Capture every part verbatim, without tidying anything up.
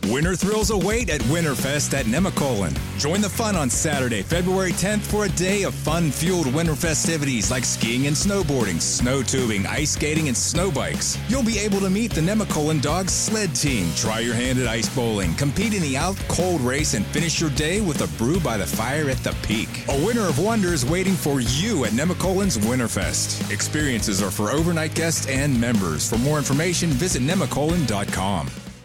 Winter thrills await at Winterfest at Nemacolin. Join the fun on Saturday, February tenth for a day of fun-fueled winter festivities like skiing and snowboarding, snow tubing, ice skating, and snow bikes. You'll be able to meet the Nemacolin Dogs sled team, try your hand at ice bowling, compete in the out-cold race, and finish your day with a brew by the fire at the peak. A winter of wonders waiting for you at Nemacolin's Winterfest. Experiences are for overnight guests and members. For more information, visit nemacolin dot com.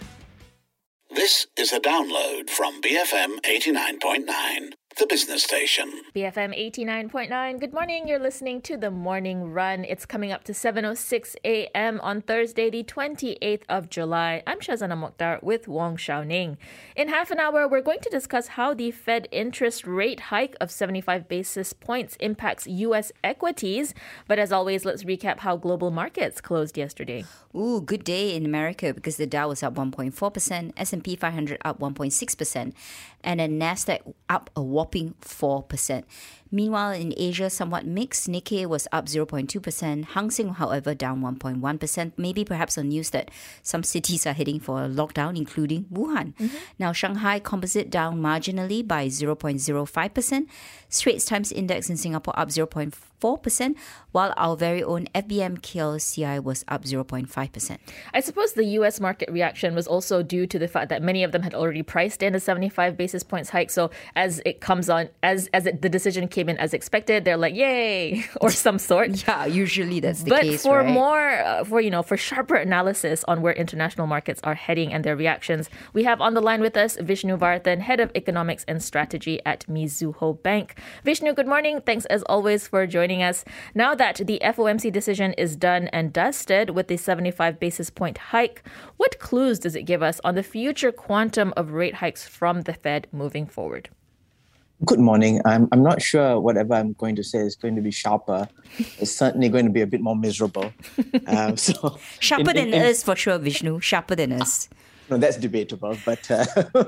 This is a download from B F M eighty-nine point nine, the business station. B F M eighty-nine point nine. Good morning. You're listening to The Morning Run. It's coming up to seven oh six a.m. on Thursday, the twenty-eighth of July. I'm Shazana Mokhtar with Wong Xiaoning. In half an hour, we're going to discuss how the Fed interest rate hike of seventy-five basis points impacts U S equities. But as always, let's recap how global markets closed yesterday. Ooh, good day in America because the Dow was up one point four percent, S and P five hundred up one point six percent, and then Nasdaq up a whopping four percent. Meanwhile, in Asia, somewhat mixed. Nikkei was up zero point two percent. Hang Seng, however, down one point one percent. Maybe perhaps on news that some cities are heading for a lockdown, including Wuhan. Mm-hmm. Now, Shanghai Composite down marginally by zero point zero five percent. Straits Times Index in Singapore up zero point four percent, while our very own F B M K L C I was up zero point five percent. I suppose the U S market reaction was also due to the fact that many of them had already priced in a seventy-five basis points hike. So as it comes on, as as it, the decision came in as expected, they're like, yay, or some sort. Yeah, usually that's the but case, for right? more, uh, for, you know, for sharper analysis on where international markets are heading and their reactions, we have on the line with us Vishnu Vardhan, Head of Economics and Strategy at Mizuho Bank. Vishnu, good morning. Thanks as always for joining us. Now that the F O M C decision is done and dusted with the seventy-five basis point hike, what clues does it give us on the future quantum of rate hikes from the Fed moving forward? Good morning. I'm I'm not sure whatever I'm going to say is going to be sharper. It's certainly going to be a bit more miserable. Um, so Sharper in, in, than in, us for sure, Vishnu. Sharper than us. No, that's debatable. But uh,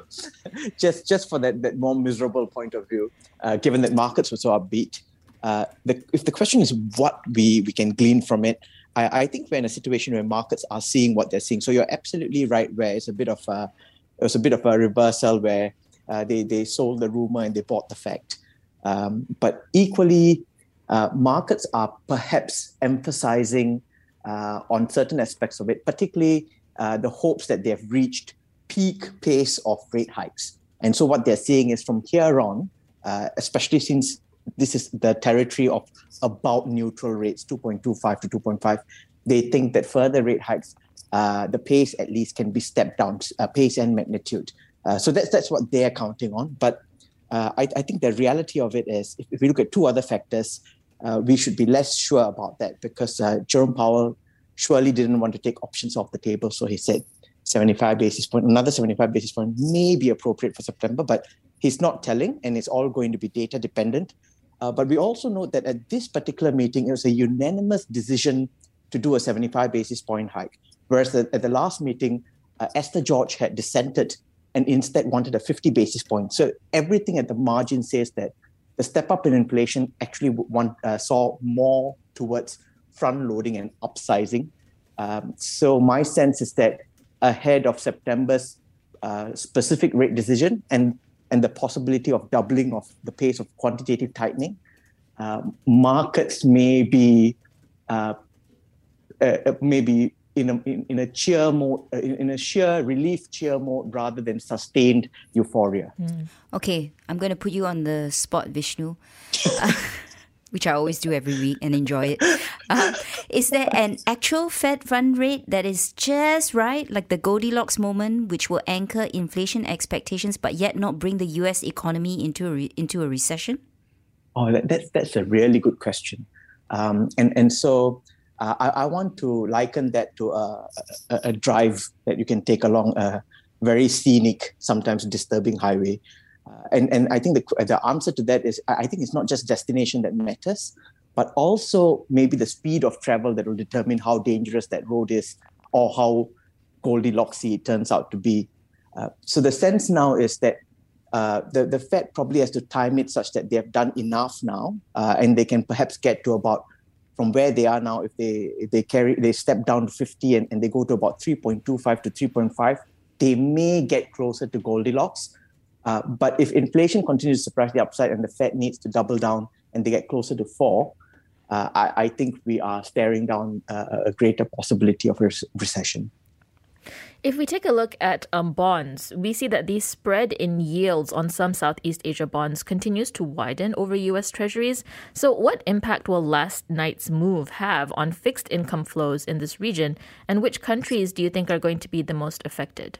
just just for that, that more miserable point of view, uh, given that markets were so upbeat, uh, the, if the question is what we, we can glean from it, I, I think we're in a situation where markets are seeing what they're seeing. So you're absolutely right. Where it's a bit of a it was a bit of a reversal where. Uh, they they sold the rumor and they bought the fact. Um, but equally, uh, markets are perhaps emphasizing uh, on certain aspects of it, particularly uh, the hopes that they have reached peak pace of rate hikes. And so what they're saying is from here on, uh, especially since this is the territory of about neutral rates, two point two five to two point five, they think that further rate hikes, uh, the pace at least can be stepped down, uh, pace and magnitude. Uh, so that's that's what they're counting on. But uh, I, I think the reality of it is, if, if we look at two other factors, uh, we should be less sure about that because uh, Jerome Powell surely didn't want to take options off the table. So he said seventy-five basis point, another seventy-five basis point may be appropriate for September, but he's not telling, and it's all going to be data dependent. Uh, but we also note that at this particular meeting, it was a unanimous decision to do a seventy-five basis point hike, whereas the, at the last meeting, uh, Esther George had dissented and instead wanted a fifty basis point. So everything at the margin says that the step up in inflation actually want, uh, saw more towards front loading and upsizing. Um, so my sense is that ahead of September's uh, specific rate decision and, and the possibility of doubling of the pace of quantitative tightening, um, markets may be uh, uh, maybe in a in, in a cheer mode, uh, in, in a sheer relief cheer mode rather than sustained euphoria. Mm. Okay, I'm going to put you on the spot, Vishnu, uh, which I always do every week and enjoy it. Uh, is there an actual Fed fund rate that is just right, like the Goldilocks moment, which will anchor inflation expectations but yet not bring the U S economy into a re- into a recession? Oh, that, that's that's a really good question, um, and and so. Uh, I, I want to liken that to a, a, a drive that you can take along a very scenic, sometimes disturbing highway. Uh, and, and I think the, the answer to that is, I think it's not just destination that matters, but also maybe the speed of travel that will determine how dangerous that road is or how Goldilocksy it turns out to be. Uh, so the sense now is that uh, the, the Fed probably has to time it such that they have done enough now uh, and they can perhaps get to about from where they are now, if they if they carry they step down to fifty and, and they go to about three point two five to three point five, they may get closer to Goldilocks. Uh, but if inflation continues to surprise the upside and the Fed needs to double down and they get closer to four, uh, I, I think we are staring down uh, a greater possibility of a recession. If we take a look at um, bonds, we see that the spread in yields on some Southeast Asia bonds continues to widen over U S Treasuries. So what impact will last night's move have on fixed income flows in this region? And which countries do you think are going to be the most affected?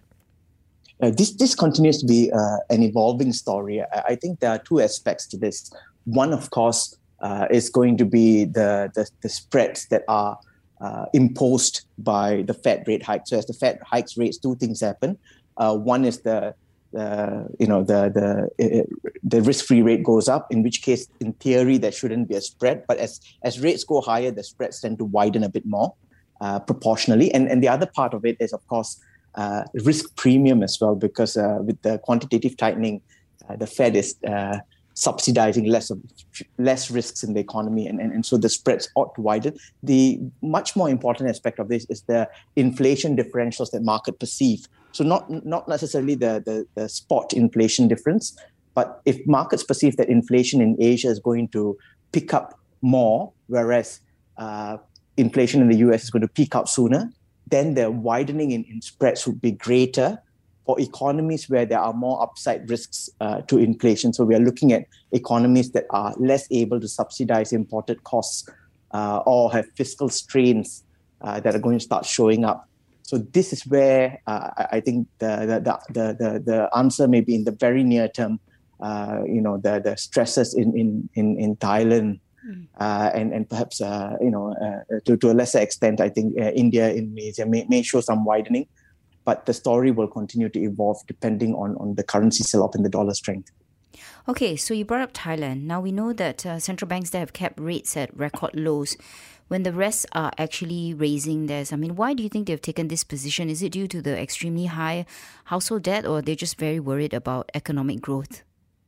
Uh, this this continues to be uh, an evolving story. I, I think there are two aspects to this. One, of course, uh, is going to be the, the, the spreads that are Uh, imposed by the Fed rate hike. So as the Fed hikes rates, two things happen. Uh, one is the, the you know the the uh, the risk-free rate goes up. In which case, in theory, there shouldn't be a spread. But as as rates go higher, the spreads tend to widen a bit more uh, proportionally. And and the other part of it is, of course, uh, risk premium as well, because uh, with the quantitative tightening, uh, the Fed is uh, subsidizing less of less risks in the economy, and, and, and so the spreads ought to widen. The much more important aspect of this is the inflation differentials that market perceive. So not not necessarily the, the, the spot inflation difference, but if markets perceive that inflation in Asia is going to pick up more, whereas uh, inflation in the U S is going to peak up sooner, then the widening in, in spreads would be greater for economies where there are more upside risks uh, to inflation. So we are looking at economies that are less able to subsidize imported costs uh, or have fiscal strains uh, that are going to start showing up. So this is where uh, I think the the, the the the answer may be in the very near term. Uh, you know, the the stresses in in in, in Thailand mm. uh, and and perhaps uh, you know uh, to to a lesser extent, I think uh, India, Indonesia may may show some widening. But the story will continue to evolve depending on, on the currency sell-off and the dollar strength. Okay, so you brought up Thailand. Now we know that uh, central banks there have kept rates at record lows when the rest are actually raising theirs. I mean, why do you think they've taken this position? Is it due to the extremely high household debt, or they're just very worried about economic growth?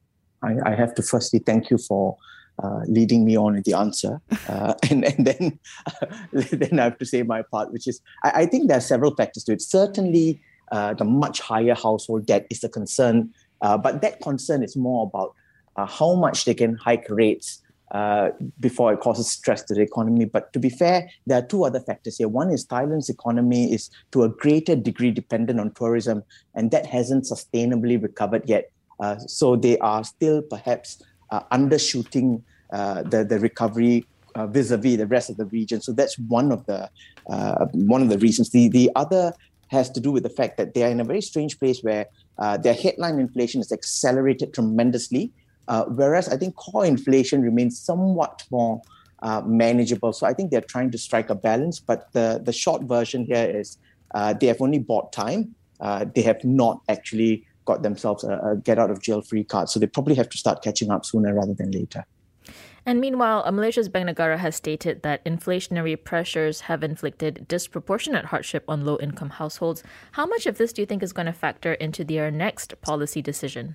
I, I have to firstly thank you for Uh, leading me on with the answer, uh, and and then uh, then I have to say my part, which is I, I think there are several factors to it. Certainly, uh, the much higher household debt is a concern, uh, but that concern is more about uh, how much they can hike rates uh, before it causes stress to the economy. But to be fair, there are two other factors here. One is Thailand's economy is to a greater degree dependent on tourism, and that hasn't sustainably recovered yet. Uh, so they are still perhaps Uh, undershooting uh, the the recovery uh, vis-a-vis the rest of the region. So that's one of the uh, one of the reasons. The the other has to do with the fact that they are in a very strange place where uh, their headline inflation is accelerated tremendously, uh, whereas I think core inflation remains somewhat more uh, manageable. So I think they're trying to strike a balance. But the the short version here is uh, they have only bought time. Uh, they have not actually got themselves a, a get-out-of-jail-free card. So they probably have to start catching up sooner rather than later. And meanwhile, Malaysia's Bank Negara has stated that inflationary pressures have inflicted disproportionate hardship on low-income households. How much of this do you think is going to factor into their next policy decision?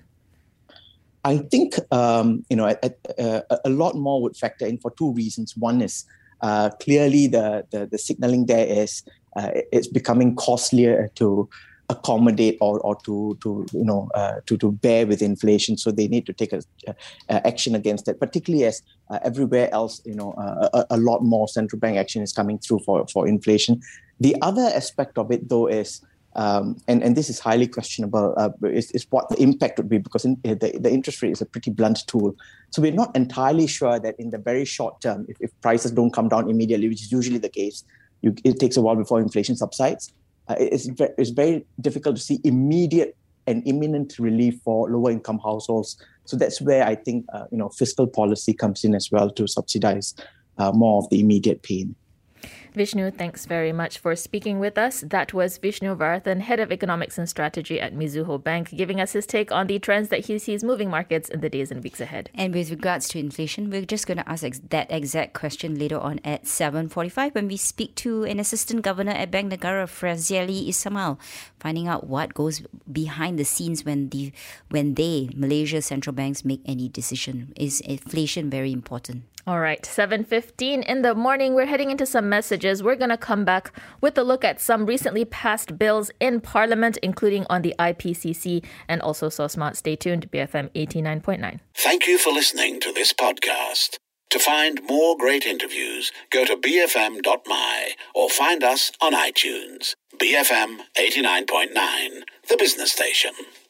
I think um, you know a, a, a lot more would factor in for two reasons. One is uh, clearly the, the, the signaling there is uh, it's becoming costlier to accommodate or, or to to you know uh, to to bear with inflation, so they need to take a, a, a action against it. Particularly as uh, everywhere else, you know, uh, a, a lot more central bank action is coming through for for inflation. The other aspect of it, though, is um, and and this is highly questionable. Uh, is, is what the impact would be, because in, the the interest rate is a pretty blunt tool. So we're not entirely sure that in the very short term, if, if prices don't come down immediately, which is usually the case, you, it takes a while before inflation subsides. Uh, it's, ve- it's very difficult to see immediate and imminent relief for lower-income households. So that's where I think uh, you know fiscal policy comes in as well to subsidize uh, more of the immediate pain. Vishnu, thanks very much for speaking with us. That was Vishnu Varathan, Head of Economics and Strategy at Mizuho Bank, giving us his take on the trends that he sees moving markets in the days and weeks ahead. And with regards to inflation, we're just going to ask ex- that exact question later on at seven forty-five when we speak to an Assistant Governor at Bank Negara, Fraziali Ismail, finding out what goes behind the scenes when the when they, Malaysia central banks, make any decision. Is inflation very important? All right, seven fifteen in the morning. We're heading into some messages. We're going to come back with a look at some recently passed bills in Parliament, including on the I P C C and also So Smart. Stay tuned, B F M eighty-nine point nine. Thank you for listening to this podcast. To find more great interviews, go to b f m dot m y or find us on iTunes. B F M eighty-nine point nine, the business station.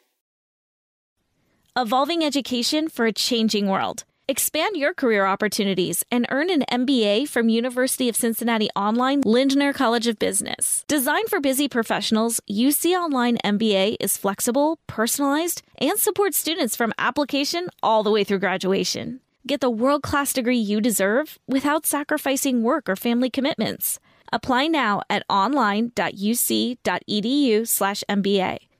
Evolving education for a changing world. Expand your career opportunities and earn an M B A from University of Cincinnati Online Lindner College of Business. Designed for busy professionals, U C Online M B A is flexible, personalized, and supports students from application all the way through graduation. Get the world-class degree you deserve without sacrificing work or family commitments. Apply now at online dot u c dot e d u slash M B A.